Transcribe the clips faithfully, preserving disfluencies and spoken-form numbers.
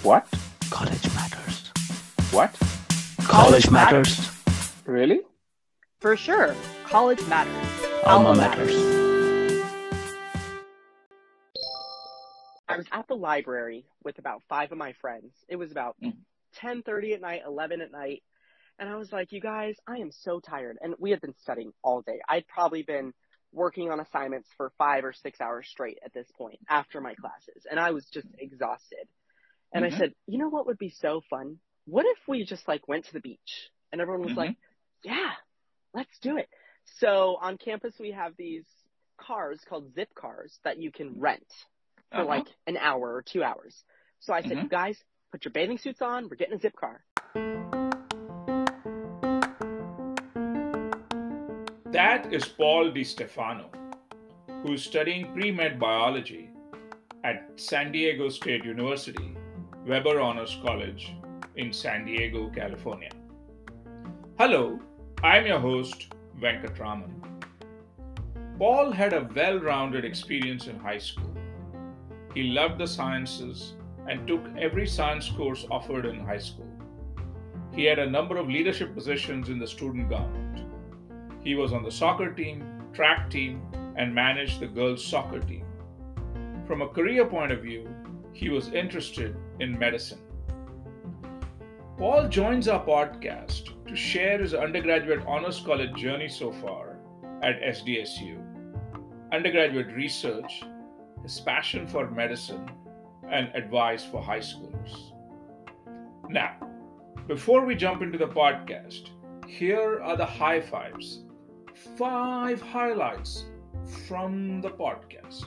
What? College matters. What? College matters. Really? For sure. College matters. Alma matters. I was at the library with about five of my friends. It was about Mm. ten thirty at night, eleven at night. And I was like, you guys, I am so tired. And we had been studying all day. I'd probably been working on assignments for five or six hours straight at this point after my classes. And I was just exhausted. And Mhm. I said, you know what would be so fun? What if we just like went to the beach? And everyone was Mhm. like, yeah, let's do it. So on campus, we have these cars called zip cars that you can rent for Uh-huh. like an hour or two hours. So I said, Mhm. you guys, put your bathing suits on. We're getting a zip car. That is Paul DiStefano, who is studying pre-med biology at San Diego State University, Weber Honors College in San Diego, California. Hello, I'm your host, Venkatraman. Paul had a well-rounded experience in high school. He loved the sciences and took every science course offered in high school. He had a number of leadership positions in the student government. He was on the soccer team, track team, and managed the girls' soccer team. From a career point of view, he was interested in medicine. Paul joins our podcast to share his undergraduate honors college journey so far at S D S U, undergraduate research, his passion for medicine, and advice for high schoolers. Now, before we jump into the podcast, here are the high fives. Five highlights from the podcast.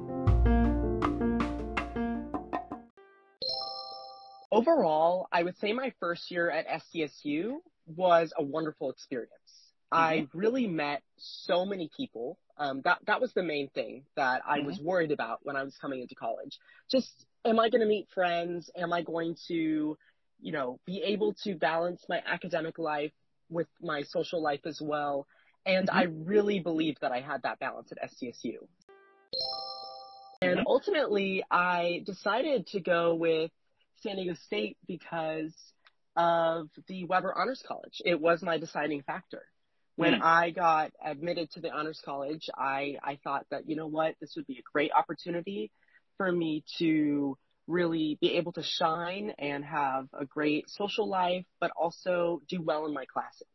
Overall, I would say my first year at S D S U was a wonderful experience. I really met so many people. Um, that, that was the main thing that I was worried about when I was coming into college. Just, am I going to meet friends? Am I going to, you know, be able to balance my academic life with my social life as well? And I really believed that I had that balance at S D S U. And ultimately, I decided to go with San Diego State because of the Weber Honors College. It was my deciding factor. When Mm. I got admitted to the Honors College, I, I thought that, you know what, this would be a great opportunity for me to really be able to shine and have a great social life, but also do well in my classes.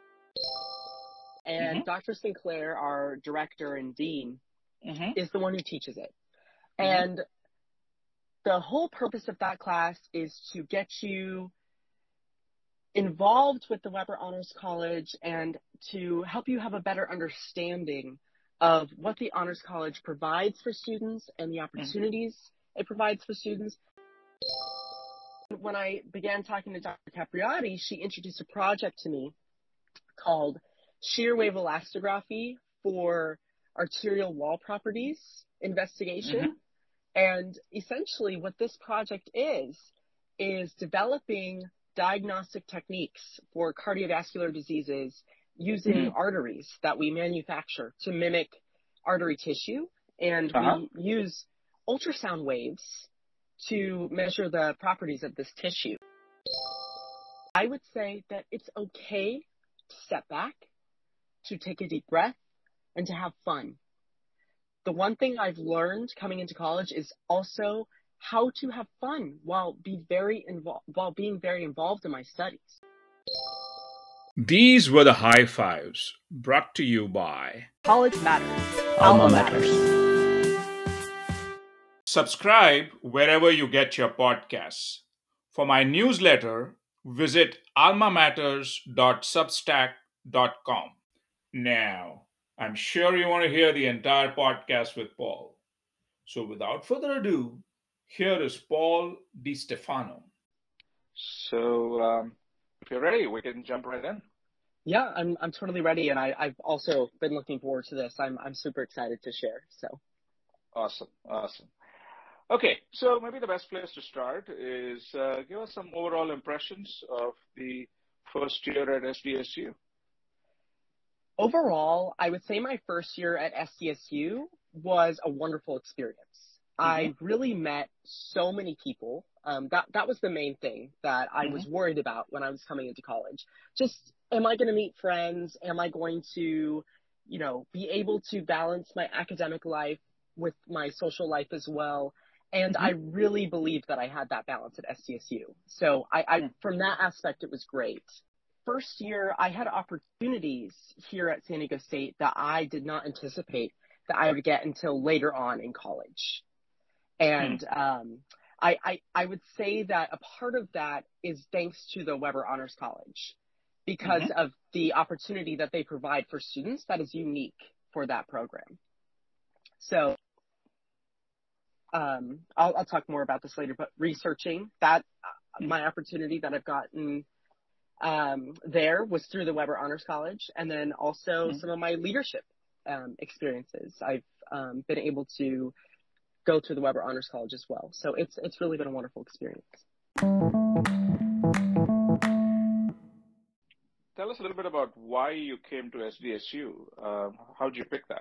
And Mhm. Doctor Sinclair, our director and dean, Mhm. is the one who teaches it. Mhm. And the whole purpose of that class is to get you involved with the Weber Honors College and to help you have a better understanding of what the Honors College provides for students and the opportunities it provides for students. When I began talking to Doctor Capriati, she introduced a project to me called Shear Wave Elastography for Arterial Wall Properties Investigation. And essentially what this project is, is developing diagnostic techniques for cardiovascular diseases using Mm. arteries that we manufacture to mimic artery tissue. And Uh-huh. we use ultrasound waves to measure the properties of this tissue. I would say that it's okay to step back, to take a deep breath, and to have fun. The one thing I've learned coming into college is also how to have fun while be very involved while being very involved in my studies. These were the high fives brought to you by College matters. Alma matters. Subscribe wherever you get your podcasts. For my newsletter, visit alma matters dot substack dot com. Now, I'm sure you want to hear the entire podcast with Paul. So without further ado, here is Paul DiStefano. So, um, if you're ready, we can jump right in. Yeah, I'm I'm totally ready, and I, I've also been looking forward to this. I'm I'm super excited to share. So Awesome. Awesome. Okay, so maybe the best place to start is uh, give us some overall impressions of the first year at S D S U. overall, I would say my first year at S D S U was a wonderful experience. I really met so many people. Um, that, that was the main thing that I Mm-hmm. was worried about when I was coming into college. Just, am I going to meet friends? Am I going to, you know, be able to balance my academic life with my social life as well? And Mm-hmm. I really believed that I had that balance at S D S U. So I, I, Mm. from that aspect, it was great. First year, I had opportunities here at San Diego State that I did not anticipate that I would get until later on in college. And um, I, I, I would say that a part of that is thanks to the Weber Honors College because Mm-hmm. of the opportunity that they provide for students that is unique for that program. So um, I'll, I'll talk more about this later, but researching that, uh, my opportunity that I've gotten um, there was through the Weber Honors College, and then also Mm-hmm. some of my leadership um, experiences. I've um, been able to go through the Weber Honors College as well. So it's it's really been a wonderful experience. Tell us a little bit about why you came to S D S U. Uh, how did you pick that?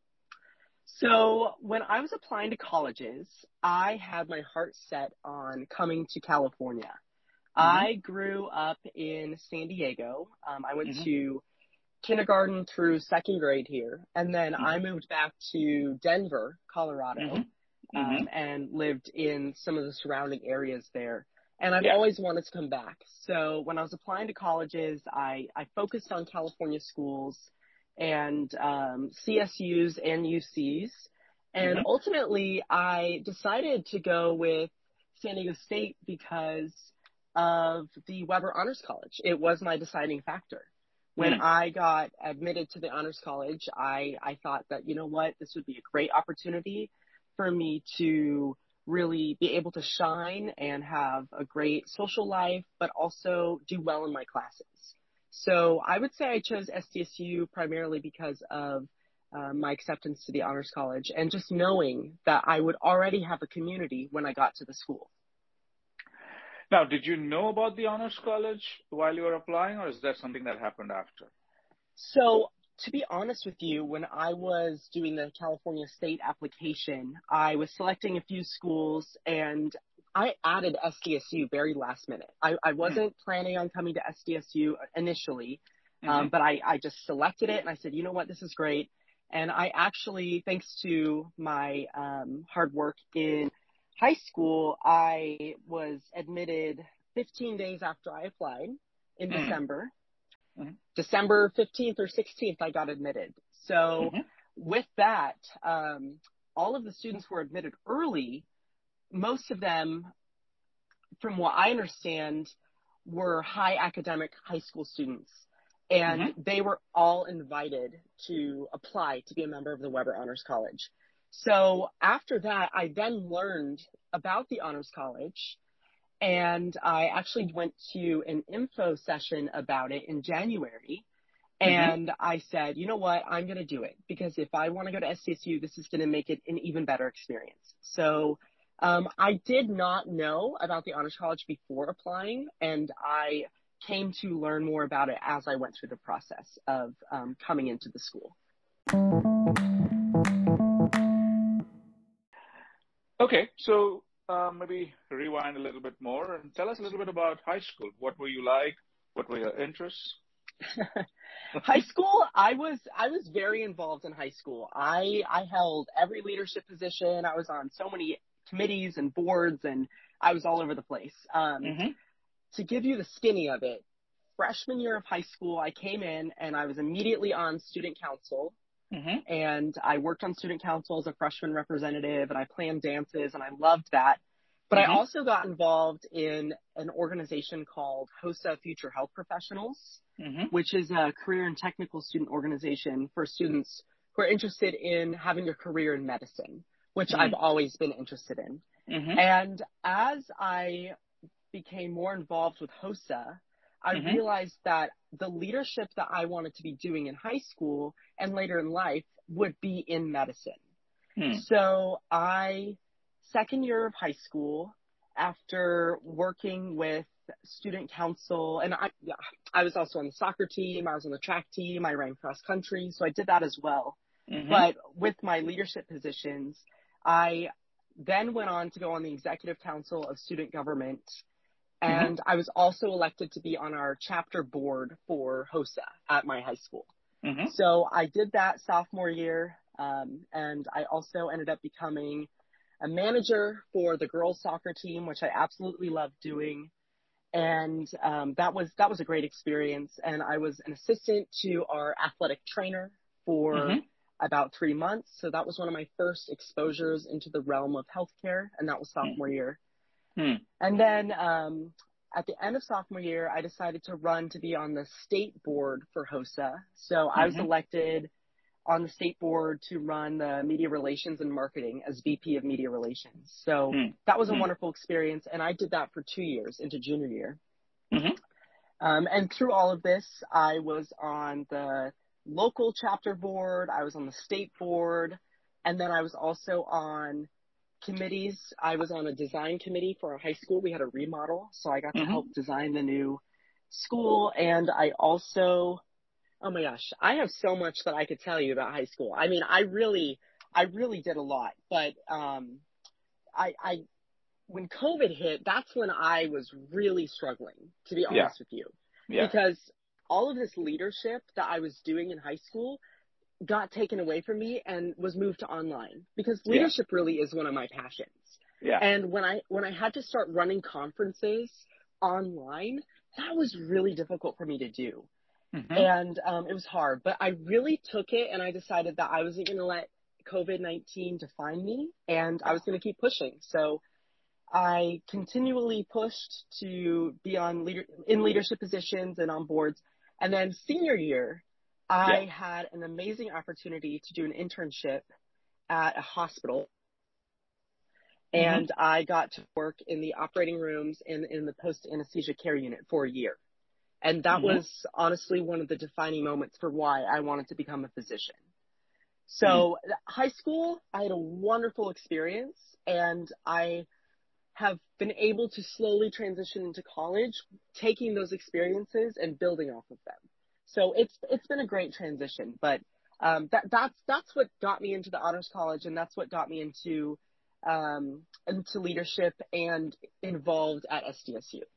So when I was applying to colleges, I had my heart set on coming to California. Mm-hmm. I grew up in San Diego. Um, I went Mm-hmm. to kindergarten through second grade here, and then Mm-hmm. I moved back to Denver, Colorado, Mm-hmm. um, Mm-hmm. and lived in some of the surrounding areas there. And I've Yeah. always wanted to come back. So when I was applying to colleges, I, I focused on California schools and um, C S Us and U Cs. And Mm-hmm. ultimately, I decided to go with San Diego State because of the Weber Honors College. It was my deciding factor. When Mm. I got admitted to the Honors College, I, I thought that, you know what, this would be a great opportunity for me to really be able to shine and have a great social life, but also do well in my classes. So I would say I chose S D S U primarily because of uh, my acceptance to the Honors College and just knowing that I would already have a community when I got to the school. Now, did you know about the Honors College while you were applying, or is that something that happened after? So to be honest with you, when I was doing the California State application, I was selecting a few schools and I added S D S U very last minute. I, I wasn't mm. planning on coming to S D S U initially, mm-hmm. um, but I, I just selected it and I said, you know what, this is great. And I actually, thanks to my um, hard work in high school, I was admitted fifteen days after I applied in mm. December. Mm-hmm. December fifteenth or sixteenth, I got admitted. So mm-hmm. with that, um, all of the students who were admitted early, most of them, from what I understand, were high academic high school students. And mm-hmm. they were all invited to apply to be a member of the Weber Honors College. So after that, I then learned about the Honors College. And I actually went to an info session about it in January. And mm-hmm. I said, you know what, I'm going to do it. Because if I want to go to S D S U, this is going to make it an even better experience. So um, I did not know about the Honors College before applying. And I came to learn more about it as I went through the process of um, coming into the school. Okay, so uh, maybe rewind a little bit more and tell us a little bit about high school. What were you like? What were your interests? High school, I was I was very involved in high school. I I held every leadership position. I was on so many committees and boards, and I was all over the place. Um, mm-hmm. To give you the skinny of it, freshman year of high school, I came in and I was immediately on student council. Mm-hmm. And I worked on student council as a freshman representative, and I planned dances, and I loved that. But mm-hmm. I also got involved in an organization called HOSA Future Health Professionals, mm-hmm. which is a career and technical student organization for students who are interested in having a career in medicine, which mm-hmm. I've always been interested in. Mm-hmm. And as I became more involved with HOSA, I mm-hmm. realized that the leadership that I wanted to be doing in high school and later in life would be in medicine. Hmm. So I, second year of high school, after working with student council, and I, yeah, I was also on the soccer team, I was on the track team, I ran cross country, so I did that as well. Mm-hmm. But with my leadership positions, I then went on to go on the Executive Council of Student Government. And mm-hmm. I was also elected to be on our chapter board for HOSA at my high school. Mm-hmm. So I did that sophomore year. Um, and I also ended up becoming a manager for the girls soccer team, which I absolutely loved doing. And um, that was that was a great experience. And I was an assistant to our athletic trainer for mm-hmm. about three months. So that was one of my first exposures into the realm of healthcare, and that was sophomore year. Mm-hmm. And then um, at the end of sophomore year, I decided to run to be on the state board for HOSA. So mm-hmm. I was elected on the state board to run the media relations and marketing as V P of media relations. So mm-hmm. that was a mm-hmm. wonderful experience. And I did that for two years into junior year. Mm-hmm. Um, and through all of this, I was on the local chapter board. I was on the state board. And then I was also on committees. I was on a design committee for our high school. We had a remodel. So I got mm-hmm. to help design the new school. And I also... Oh my gosh, I have so much that I could tell you about high school. I mean, I really, I really did a lot, but, um, I, I, when COVID hit, that's when I was really struggling, to be honest yeah. with you, yeah. because all of this leadership that I was doing in high school got taken away from me and was moved to online, because leadership yeah. really is one of my passions. Yeah. And when I, when I had to start running conferences online, that was really difficult for me to do. Mm-hmm. And um, it was hard, but I really took it, and I decided that I wasn't going to let COVID nineteen define me, and I was going to keep pushing. So I continually pushed to be on leader in leadership positions and on boards. And then senior year, I yeah. had an amazing opportunity to do an internship at a hospital. Mm-hmm. And I got to work in the operating rooms and in the post-anesthesia care unit for a year. And that mm-hmm. was honestly one of the defining moments for why I wanted to become a physician. So mm-hmm. high school, I had a wonderful experience, and I have been able to slowly transition into college, taking those experiences and building off of them. So it's it's been a great transition, but um, that that's that's what got me into the honors college, and that's what got me into um, into leadership and involved at S D S U.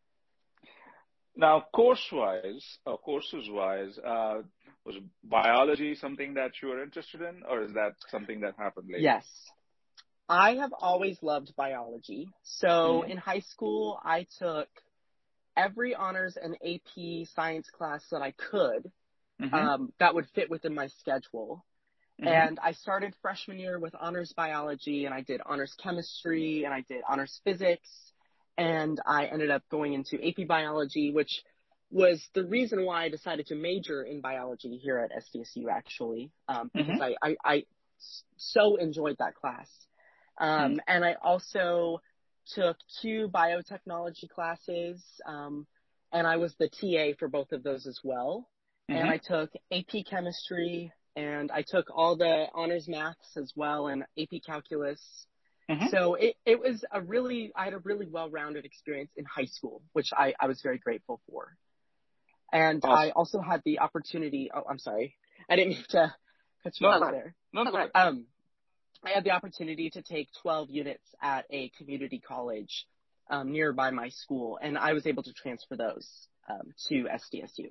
Now, course-wise, or courses-wise, uh, was biology something that you were interested in, or is that something that happened later? Yes. I have always loved biology. So mm-hmm. in high school, I took every honors and A P science class that I could mm-hmm. um, that would fit within my schedule. Mm-hmm. And I started freshman year with honors biology, and I did honors chemistry, and I did honors physics. And I ended up going into A P biology, which was the reason why I decided to major in biology here at S D S U, actually, um, because mm-hmm. I, I, I so enjoyed that class. Um, mm-hmm. And I also took two biotechnology classes, um, and I was the T A for both of those as well. Mm-hmm. And I took A P chemistry, and I took all the honors maths as well, and A P calculus. Mm-hmm. So it, it was a really, I had a really well-rounded experience in high school, which I, I was very grateful for. And awesome. I also had the opportunity, oh, I'm sorry. I didn't mean to cut you no, off no, there. No, no, no. Um, I had the opportunity to take twelve units at a community college um, nearby my school, and I was able to transfer those um, to S D S U.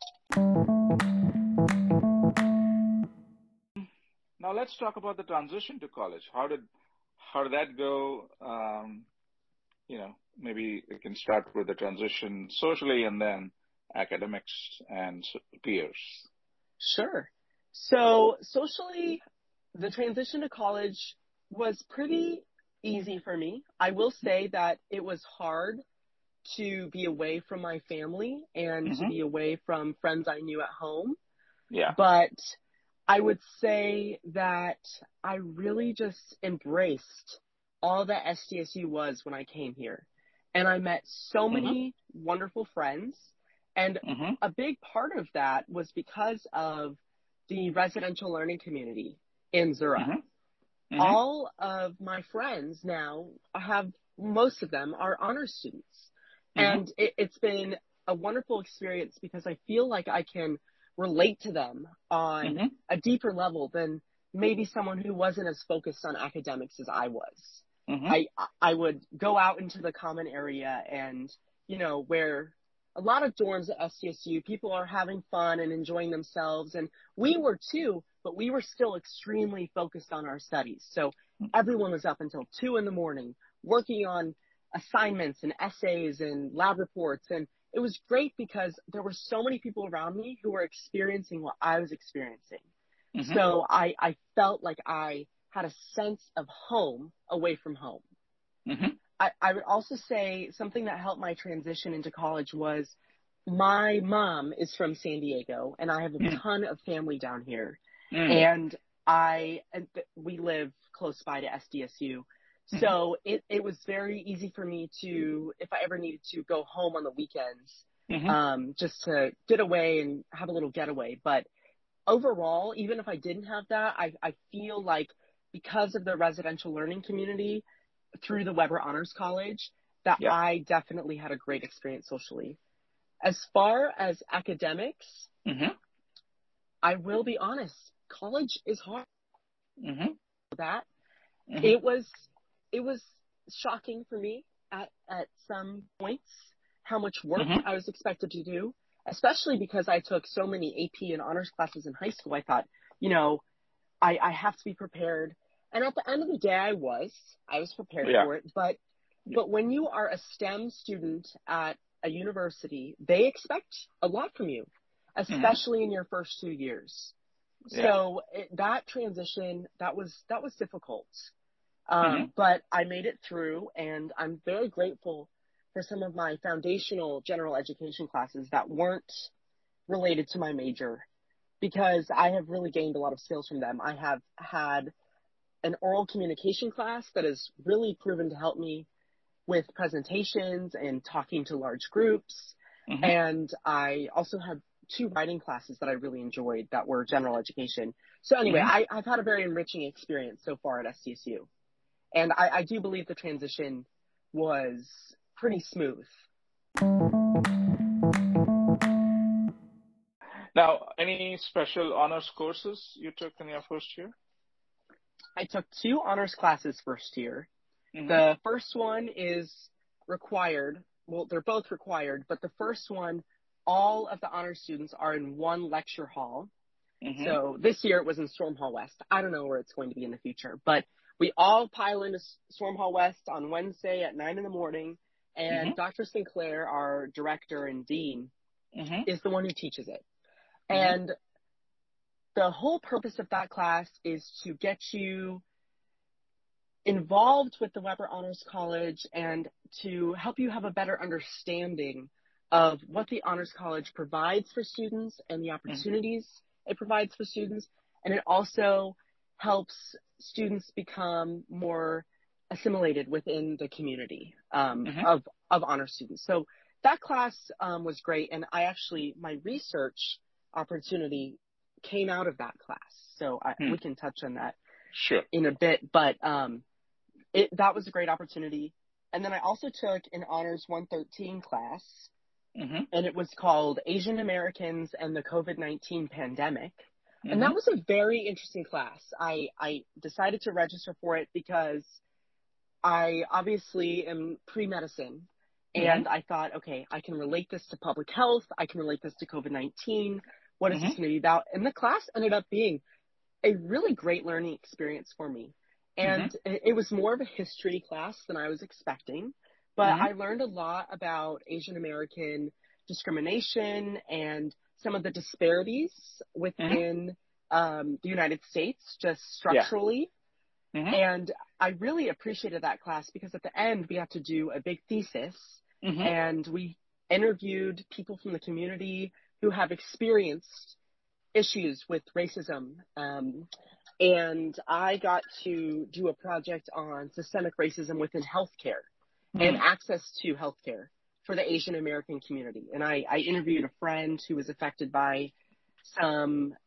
Now let's talk about the transition to college. How did How did that go? Um, you know, maybe we can start with the transition socially and then academics and peers. Sure. So socially, the transition to college was pretty easy for me. I will say that it was hard to be away from my family and mm-hmm. to be away from friends I knew at home. Yeah. But I would say that I really just embraced all that S D S U was when I came here. And I met so many mm-hmm. wonderful friends. And mm-hmm. a big part of that was because of the residential learning community in Zurich. Mm-hmm. Mm-hmm. All of my friends now have, most of them are honors students. Mm-hmm. And it, it's been a wonderful experience because I feel like I can relate to them on mm-hmm. a deeper level than maybe someone who wasn't as focused on academics as I was. Mm-hmm. I I would go out into the common area and, you know, where a lot of dorms at S D S U, people are having fun and enjoying themselves. And we were too, but we were still extremely focused on our studies. So everyone was up until two in the morning working on assignments and essays and lab reports. And it was great because there were so many people around me who were experiencing what I was experiencing. Mm-hmm. So I, I felt like I had a sense of home away from home. Mm-hmm. I, I would also say something that helped my transition into college was my mom is from San Diego, and I have a Mm. ton of family down here. Mm. And I, and th- we live close by to S D S U. Mhm. So it, it was very easy for me to, if I ever needed to, go home on the weekends, Mhm. um, just to get away and have a little getaway. But overall, even if I didn't have that, I, I feel like because of the residential learning community through the Weber Honors College, that Yeah. I definitely had a great experience socially. As far as academics, Mhm. I will be honest, college is hard. Mhm. That Mhm. it was, it was shocking for me at, at some points how much work Mhm. I was expected to do, especially because I took so many A P and honors classes in high school. I thought, you know, I, I have to be prepared. And at the end of the day, I was, I was prepared Yeah. for it. But, but when you are a STEM student at a university, they expect a lot from you, especially in your first two years. Yeah. So it, that transition, that was, that was difficult. Um, Mhm. but I made it through, and I'm very grateful for some of my foundational general education classes that weren't related to my major, because I have really gained a lot of skills from them. I have had an oral communication class that has really proven to help me with presentations and talking to large groups. Mhm. And I also have two writing classes that I really enjoyed that were general education. So anyway, Mhm. I, I've had a very enriching experience so far at S D S U. And I, I do believe the transition was pretty smooth. Now, any special honors courses you took in your first year? I took two honors classes first year. Mhm. The first one is required. Well, they're both required, but the first one, all of the honors students are in one lecture hall. Mhm. So this year it was in Storm Hall West. I don't know where it's going to be in the future, but we all pile into Storm Hall West on Wednesday at nine in the morning, and Mhm. Doctor Sinclair, our director and dean, Mhm. is the one who teaches it. Mhm. And the whole purpose of that class is to get you involved with the Weber Honors College and to help you have a better understanding of what the Honors College provides for students and the opportunities it provides for students. And it also helps students become more assimilated within the community um, Mhm. of, of honor students. So that class um, was great. And I actually, my research opportunity came out of that class. So I, Hmm. we can touch on that Sure. in a bit, but um, it, that was a great opportunity. And then I also took an Honors one thirteen class, Mhm. and it was called Asian Americans and the COVID nineteen Pandemic. And Mhm. that was a very interesting class. I, I decided to register for it because I obviously am pre-medicine. And I thought, okay, I can relate this to public health. I can relate this to COVID nineteen. What is this Mhm. going to be about? And the class ended up being a really great learning experience for me. And it, it was more of a history class than I was expecting. But Mhm. I learned a lot about Asian American discrimination and some of the disparities within um, the United States, just structurally. Mhm. And I really appreciated that class because at the end we had to do a big thesis, Mhm. and we interviewed people from the community who have experienced issues with racism. Um, and I got to do a project on systemic racism within healthcare and Mhm. access to healthcare for the Asian American community. And I, I interviewed a friend who was affected by some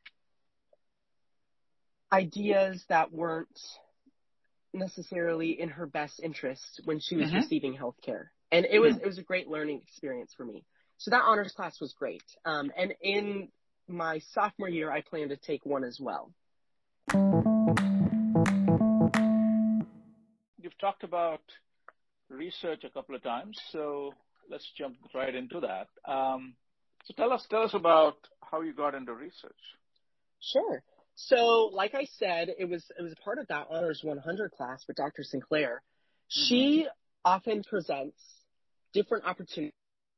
ideas that weren't necessarily in her best interest when she was Mhm. receiving healthcare. And it was, Mhm. it was a great learning experience for me. So that honors class was great. Um, and in my sophomore year, I plan to take one as well. you've talked about research a couple of times, so let's jump right into that. Um, so tell us, tell us about how you got into research. Sure. So, like I said, it was it was a part of that Honors one hundred class with Doctor Sinclair. She mm-hmm. often presents different opportunities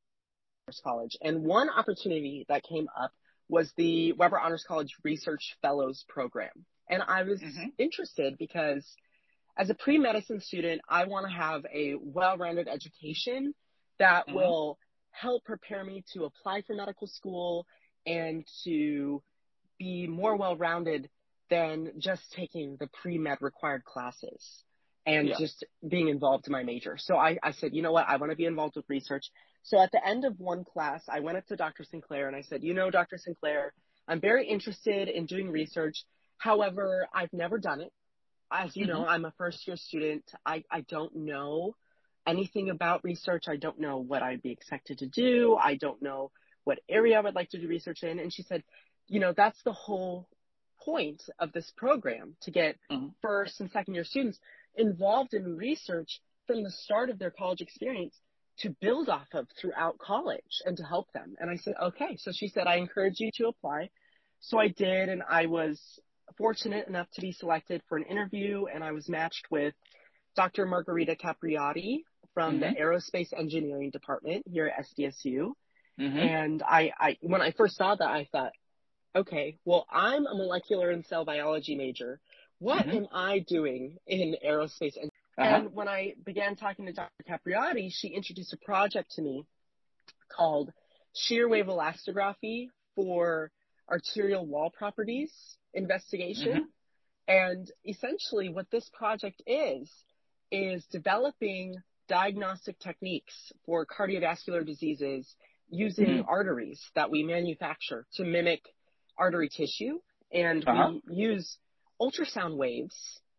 at Honors College, and one opportunity that came up was the Weber Honors College Research Fellows Program. And I was mm-hmm. interested because as a pre-medicine student, I want to have a well-rounded education that mm-hmm. will help prepare me to apply for medical school and to be more well-rounded than just taking the pre-med required classes and yeah. just being involved in my major. So I, I said, you know what, I want to be involved with research. So at the end of one class, I went up to Doctor Sinclair and I said, you know, Doctor Sinclair, I'm very interested in doing research. However, I've never done it. As you mm-hmm. know, I'm a first-year student. I, I don't know anything about research. I don't know what I'd be expected to do. I don't know what area I would like to do research in. And she said, you know, that's the whole point of this program, to get mm-hmm. first and second-year students involved in research from the start of their college experience to build off of throughout college and to help them. And I said, okay. So she said, I encourage you to apply. So I did, and I was fortunate enough to be selected for an interview, and I was matched with Doctor Margarita Capriati from mm-hmm. the Aerospace Engineering Department here at S D S U. Mm-hmm. And I, I, when I first saw that, I thought, okay, well, I'm a molecular and cell biology major. What mm-hmm. am I doing in aerospace? And, uh-huh. and when I began talking to Doctor Capriati, she introduced a project to me called shear wave elastography for arterial wall properties investigation. Mm-hmm. And essentially what this project is, is developing diagnostic techniques for cardiovascular diseases using mm-hmm. arteries that we manufacture to mimic artery tissue. And uh-huh. we use ultrasound waves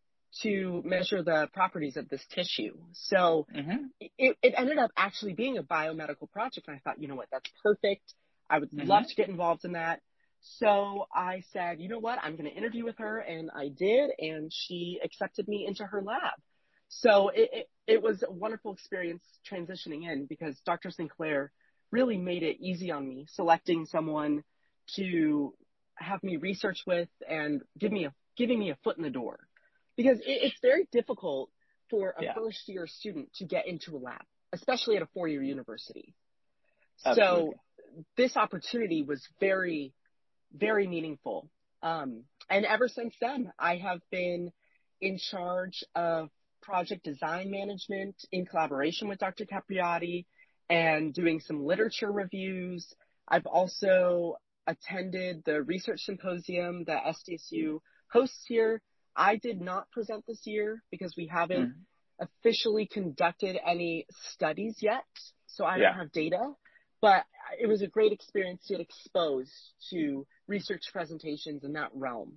to measure the properties of this tissue. So mm-hmm. it, it ended up actually being a biomedical project. And I thought, you know what, that's perfect. I would mm-hmm. love to get involved in that. So I said, you know what, I'm going to interview with her, and I did, and she accepted me into her lab. So it, it, it was a wonderful experience transitioning in, because Doctor Sinclair really made it easy on me, selecting someone to have me research with and give me a, giving me a foot in the door. Because it, it's very difficult for a yeah. first-year student to get into a lab, especially at a four-year university. Absolutely. So this opportunity was very very meaningful. Um, and ever since then, I have been in charge of project design management in collaboration with Doctor Capriati and doing some literature reviews. I've also attended the research symposium that S D S U hosts here. I did not present this year because we haven't mm-hmm. officially conducted any studies yet, so I yeah. don't have data. But it was a great experience to get exposed to research presentations in that realm.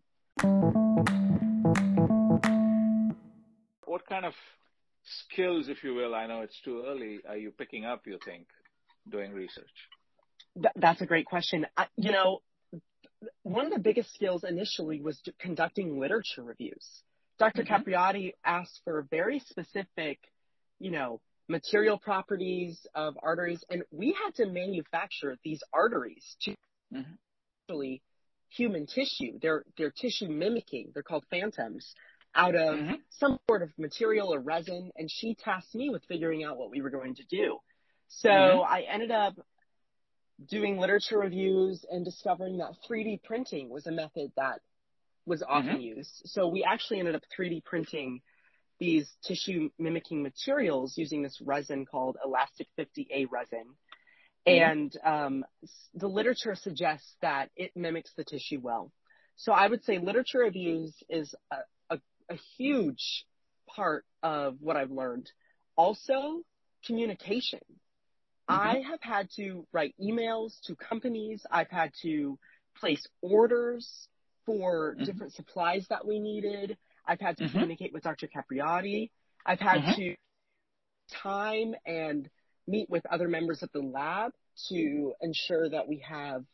What kind of skills, if you will, I know it's too early, are you picking up, you think, doing research? Th- that's a great question. I, you know, one of the biggest skills initially was conducting literature reviews. Doctor Mm-hmm. Capriati asked for very specific, you know, material properties of arteries, and we had to manufacture these arteries to mm-hmm. actually human tissue. They're they're tissue mimicking. They're called phantoms out of mm-hmm. some sort of material or resin, and she tasked me with figuring out what we were going to do. So mm-hmm. I ended up doing literature reviews and discovering that three D printing was a method that was often mm-hmm. used. So we actually ended up three D printing these tissue mimicking materials using this resin called Elastic fifty A resin. Mm-hmm. And um, the literature suggests that it mimics the tissue well. So I would say literature reviews is a, a, a huge part of what I've learned. Also, communication. Mm-hmm. I have had to write emails to companies. I've had to place orders for mm-hmm. different supplies that we needed. I've had to mm-hmm. communicate with Doctor Capriati. I've had mm-hmm. to time and meet with other members of the lab to ensure that we have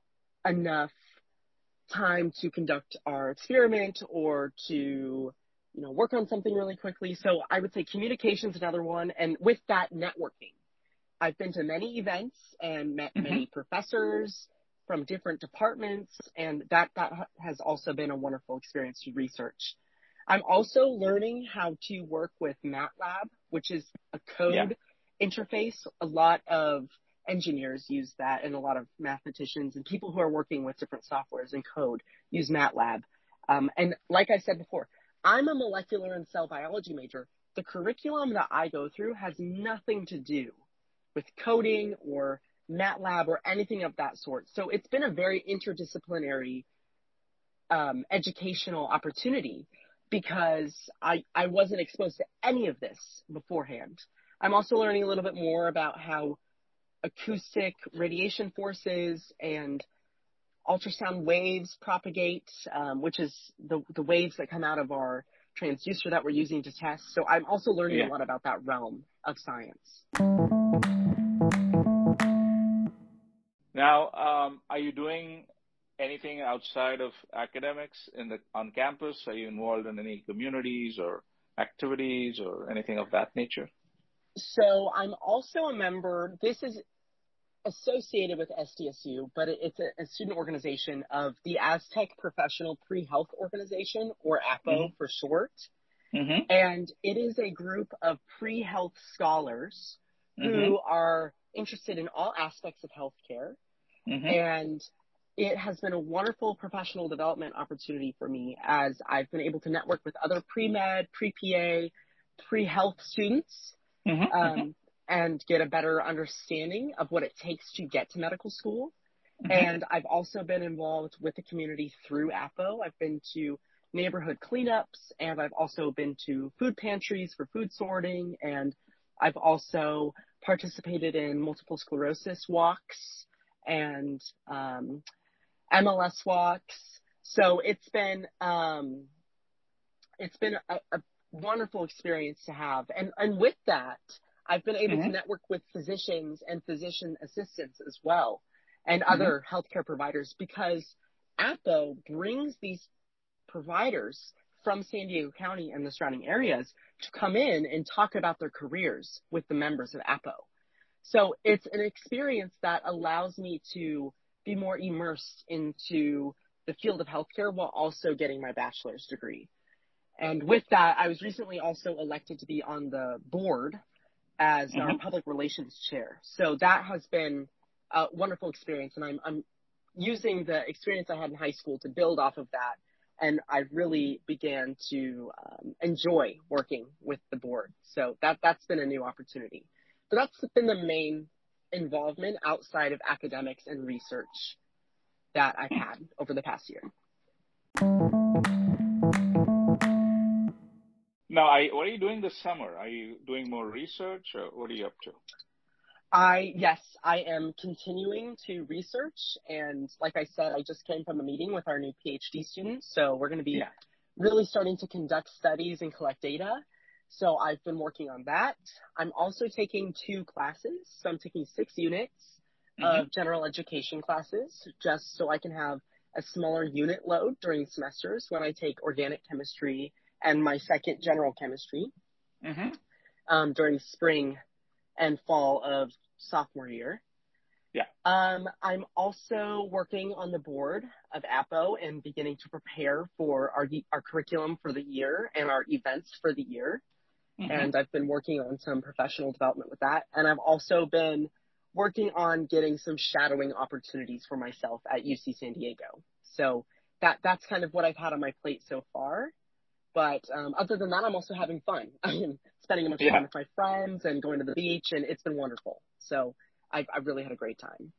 enough time to conduct our experiment or to you know, work on something really quickly. So I would say communication is another one. And with that, networking. I've been to many events and met Mm-hmm. many professors from different departments, and that, that has also been a wonderful experience to research. I'm also learning how to work with MATLAB, which is a code yeah. interface. A lot of engineers use that, and a lot of mathematicians and people who are working with different softwares and code use MATLAB. Um, and like I said before, I'm a molecular and cell biology major. The curriculum that I go through has nothing to do with coding or MATLAB or anything of that sort. So it's been a very interdisciplinary um, educational opportunity because I, I wasn't exposed to any of this beforehand. I'm also learning a little bit more about how acoustic radiation forces and ultrasound waves propagate, um, which is the, the waves that come out of our transducer that we're using to test. So I'm also learning yeah. a lot about that realm of science. Now, um, are you doing anything outside of academics in the on campus? Are you involved in any communities or activities or anything of that nature? So I'm also a member. This is associated with S D S U, but it's a, a student organization of the Aztec Professional Pre-Health Organization, or A P O mm-hmm. for short. Mm-hmm. And it is a group of pre-health scholars who mm-hmm. are interested in all aspects of healthcare. Mm-hmm. And it has been a wonderful professional development opportunity for me as I've been able to network with other pre-med, pre-P A, pre-health students. Mm-hmm. Um, and get a better understanding of what it takes to get to medical school. Mm-hmm. And I've also been involved with the community through A P O. I've been to neighborhood cleanups, and I've also been to food pantries for food sorting, and I've also participated in multiple sclerosis walks and um, M L S walks. So it's been um, it's been a, a wonderful experience to have. And, and with that, I've been able mm-hmm. to network with physicians and physician assistants as well, and mm-hmm. other healthcare providers, because A P O brings these providers from San Diego County and the surrounding areas to come in and talk about their careers with the members of A P O. So it's an experience that allows me to be more immersed into the field of healthcare while also getting my bachelor's degree. And with that, I was recently also elected to be on the board as mm-hmm. our public relations chair. So that has been a wonderful experience, and I'm, I'm using the experience I had in high school to build off of that, and I really began to um, enjoy working with the board. So that, that's been a new opportunity. But that's been the main involvement outside of academics and research that I've had over the past year. Now, I, what are you doing this summer? Are you doing more research, or what are you up to? I, yes, I am continuing to research. And like I said, I just came from a meeting with our new PhD students. So we're going to be yeah. really starting to conduct studies and collect data. So I've been working on that. I'm also taking two classes. So I'm taking six units mm-hmm. of general education classes, just so I can have a smaller unit load during semesters when I take organic chemistry and my second general chemistry mm-hmm. um, during spring and fall of sophomore year. Yeah. Um, I'm also working on the board of A P O and beginning to prepare for our our curriculum for the year and our events for the year. Mm-hmm. And I've been working on some professional development with that. And I've also been working on getting some shadowing opportunities for myself at U C San Diego. So that that's kind of what I've had on my plate so far. But um, other than that, I'm also having fun. I'm spending a bunch of yeah. time with my friends and going to the beach, and it's been wonderful. So I've, I've really had a great time.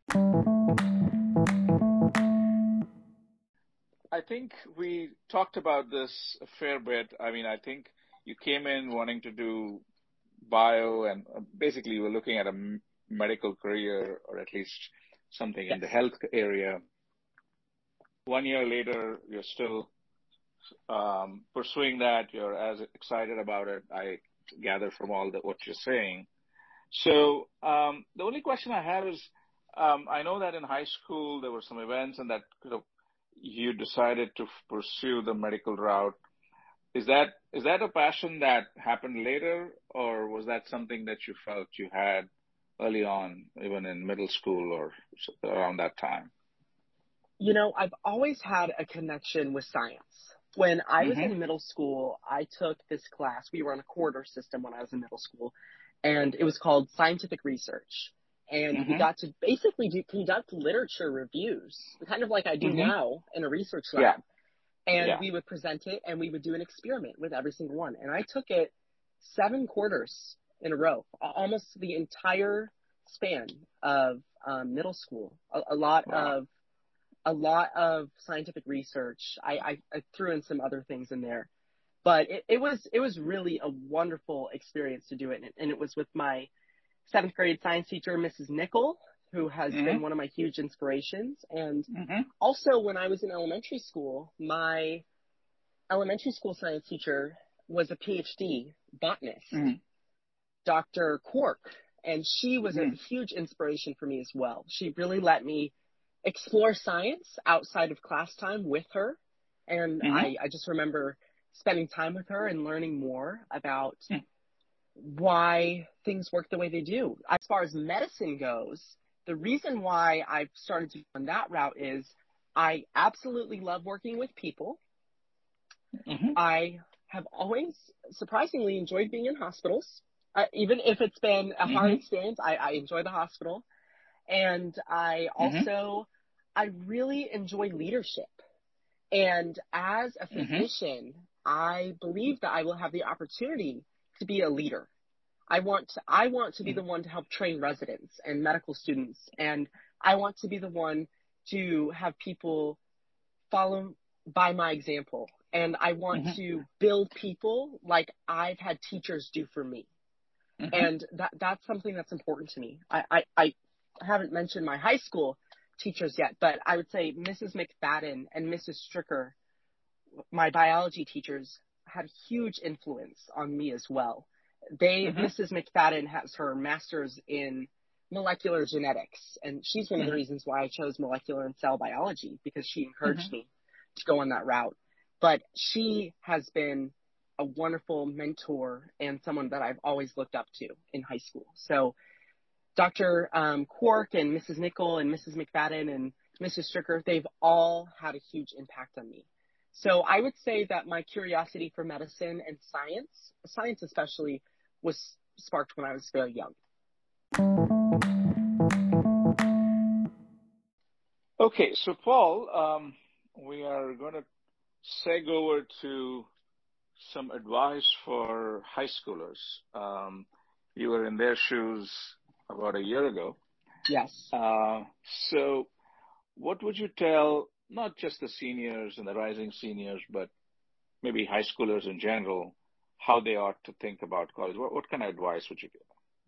I think we talked about this a fair bit. I mean, I think you came in wanting to do bio, and basically you were looking at a m- medical career, or at least something yes. in the health area. One year later, you're still um, pursuing that. You're as excited about it, I gather from all that what you're saying. So um, the only question I have is, um, I know that in high school there were some events and that you know, you decided to pursue the medical route. is that is that a passion that happened later, or was that something that you felt you had early on, even in middle school or around that time? You know, I've always had a connection with science. When I was Mm-hmm. in middle school, I took this class. We were on a corridor system when I was in middle school, and it was called scientific research. And we Mm-hmm. got to basically do, conduct literature reviews, kind of like I do Mm-hmm. now in a research Yeah. lab. And Yeah. we would present it, and we would do an experiment with every single one. And I took it seven quarters in a row, almost the entire span of um, middle school. A, a lot Wow. of a lot of scientific research. I, I, I threw in some other things in there, but it, it was it was really a wonderful experience to do it, and, and it was with my seventh grade science teacher, Missus Nickel, who has Mm-hmm. been one of my huge inspirations. And Mm-hmm. also, when I was in elementary school, my elementary school science teacher was a PhD botanist, Mm-hmm. Doctor Quark, and she was a Mm-hmm. huge inspiration for me as well. She really let me explore science outside of class time with her, and Mm-hmm. I, I just remember spending time with her and learning more about why things work the way they do. As far as medicine goes, the reason why I've started to go on that route is I absolutely love working with people. Mm-hmm. I have always surprisingly enjoyed being in hospitals. Uh, even if it's been a hard Mm-hmm. experience, I, I enjoy the hospital. And I also, I really enjoy leadership. And as a Mm-hmm. physician, I believe that I will have the opportunity to be a leader. I want to, I want to be the one to help train residents and medical students. And I want to be the one to have people follow by my example. And I want Mm-hmm. to build people like I've had teachers do for me. Mm-hmm. And that that's something that's important to me. I, I, I haven't mentioned my high school teachers yet, but I would say Missus McFadden and Missus Stricker, my biology teachers, had a huge influence on me as well. They, Mm-hmm. Missus McFadden has her master's in molecular genetics, and she's one of the Mm-hmm. reasons why I chose molecular and cell biology, because she encouraged Mm-hmm. me to go on that route. But she has been a wonderful mentor and someone that I've always looked up to in high school. So Doctor Um, Quark and Missus Nickel and Missus McFadden and Missus Stricker, they've all had a huge impact on me. So I would say that my curiosity for medicine and science, science especially, was sparked when I was very young. Okay, so Paul, um, we are going to seg over to some advice for high schoolers. Um, you were in their shoes about a year ago. Yes. Uh, so what would you tell not just the seniors and the rising seniors, but maybe high schoolers in general, how they ought to think about college? What, what kind of advice would you give?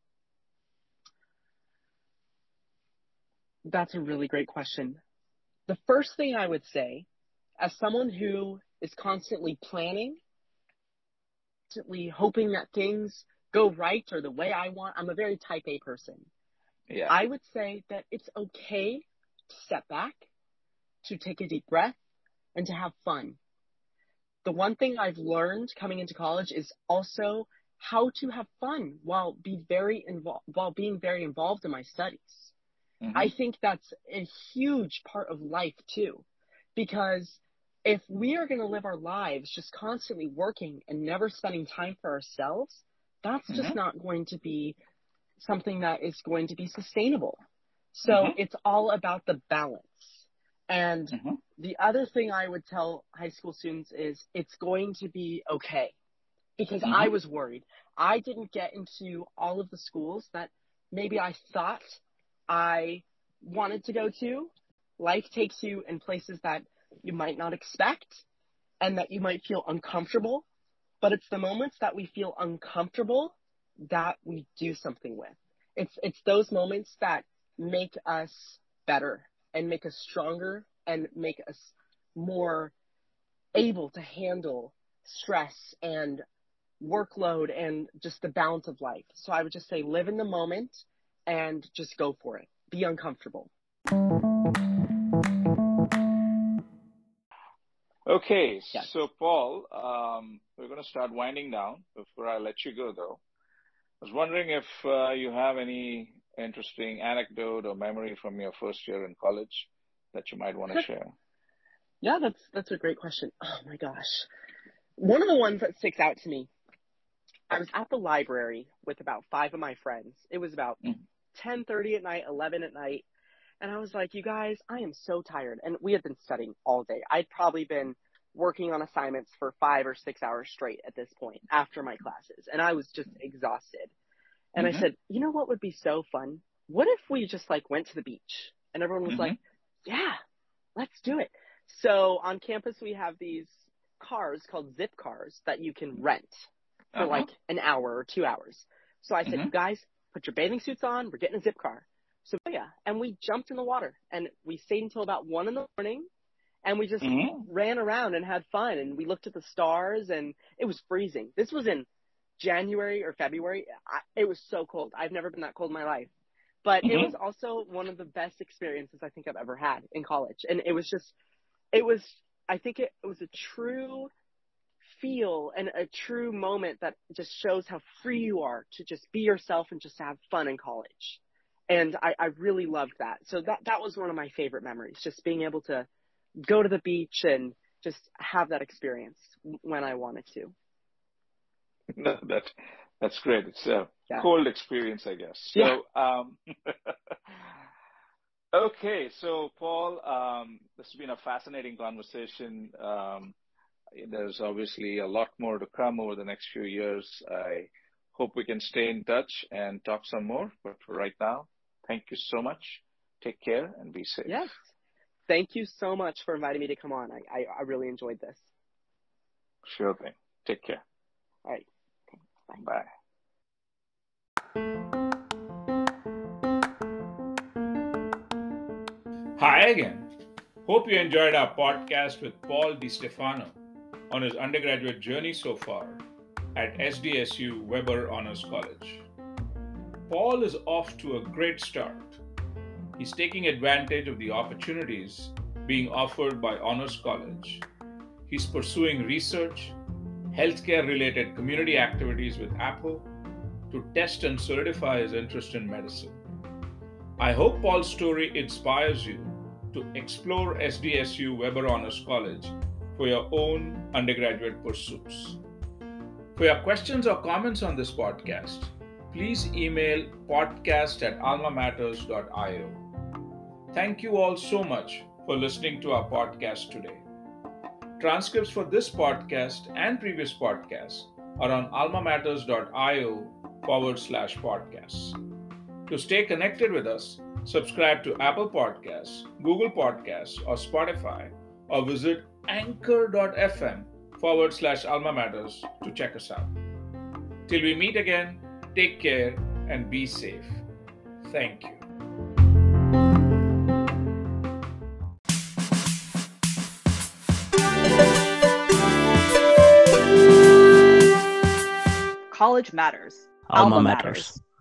That's a really great question. The first thing I would say, as someone who is constantly planning, constantly hoping that things go right or the way I want, I'm a very type A person. Yeah. I would say that it's okay to step back, to take a deep breath, and to have fun. The one thing I've learned coming into college is also how to have fun while be very involved, while being very involved in my studies. Mm-hmm. I think that's a huge part of life too, because if we are going to live our lives just constantly working and never spending time for ourselves, that's Mm-hmm. just not going to be something that is going to be sustainable. So Mm-hmm. it's all about the balance. And Mm-hmm. the other thing I would tell high school students is it's going to be okay, because Mm-hmm. I was worried. I didn't get into all of the schools that maybe I thought I wanted to go to. Life takes you in places that you might not expect and that you might feel uncomfortable, but it's the moments that we feel uncomfortable that we do something with. It's it's those moments that make us better and make us stronger and make us more able to handle stress and workload and just the balance of life. So I would just say live in the moment and just go for it. Be uncomfortable. Okay, Yes. so Paul, um, we're going to start winding down. Before I let you go, though, I was wondering if uh, you have any interesting anecdote or memory from your first year in college that you might want to share. Yeah, that's that's a great question. Oh my gosh. One of the ones that sticks out to me, I was at the library with about five of my friends. It was about Mm. ten thirty at night, eleven at night. And I was like, you guys, I am so tired. And we had been studying all day. I'd probably been working on assignments for five or six hours straight at this point after my classes. And I was just exhausted. And Mhm. I said, you know what would be so fun? What if we just like went to the beach? And everyone was Mhm. like, yeah, let's do it. So on campus, we have these cars called zip cars that you can rent for Uh-huh. like an hour or two hours. So I said, Mhm. you guys, put your bathing suits on. We're getting a zip car. So yeah, and we jumped in the water and we stayed until about one in the morning and we just Mhm. ran around and had fun and we looked at the stars and it was freezing. This was in January or February. I, it was so cold. I've never been that cold in my life. But it Mhm. was also one of the best experiences I think I've ever had in college. And it was just, it was, I think it, it was a true feel and a true moment that just shows how free you are to just be yourself and just have fun in college. And I, I really loved that. So that, that was one of my favorite memories, just being able to go to the beach and just have that experience when I wanted to. No, that, that's great. It's a Yeah. cold experience, I guess. So, Yeah. um, okay. So, Paul, um, this has been a fascinating conversation. Um, there's obviously a lot more to come over the next few years. I hope we can stay in touch and talk some more. But for right now, thank you so much. Take care and be safe. Yes. Thank you so much for inviting me to come on. I, I, I really enjoyed this. Sure thing. Take care. All right. Bye. Hi again. Hope you enjoyed our podcast with Paul DiStefano on his undergraduate journey so far at S D S U Weber Honors College. Paul is off to a great start. He's taking advantage of the opportunities being offered by Honors College. He's pursuing research, healthcare-related community activities with Apple to test and solidify his interest in medicine. I hope Paul's story inspires you to explore S D S U Weber Honors College for your own undergraduate pursuits. For your questions or comments on this podcast, please email podcast at alma matters dot io. Thank you all so much for listening to our podcast today. Transcripts for this podcast and previous podcasts are on alma matters dot io forward slash podcasts. To stay connected with us, subscribe to Apple Podcasts, Google Podcasts, or Spotify, or visit anchor.fm forward slash alma matters to check us out. Till we meet again, take care and be safe. Thank you. College matters. Alma matters.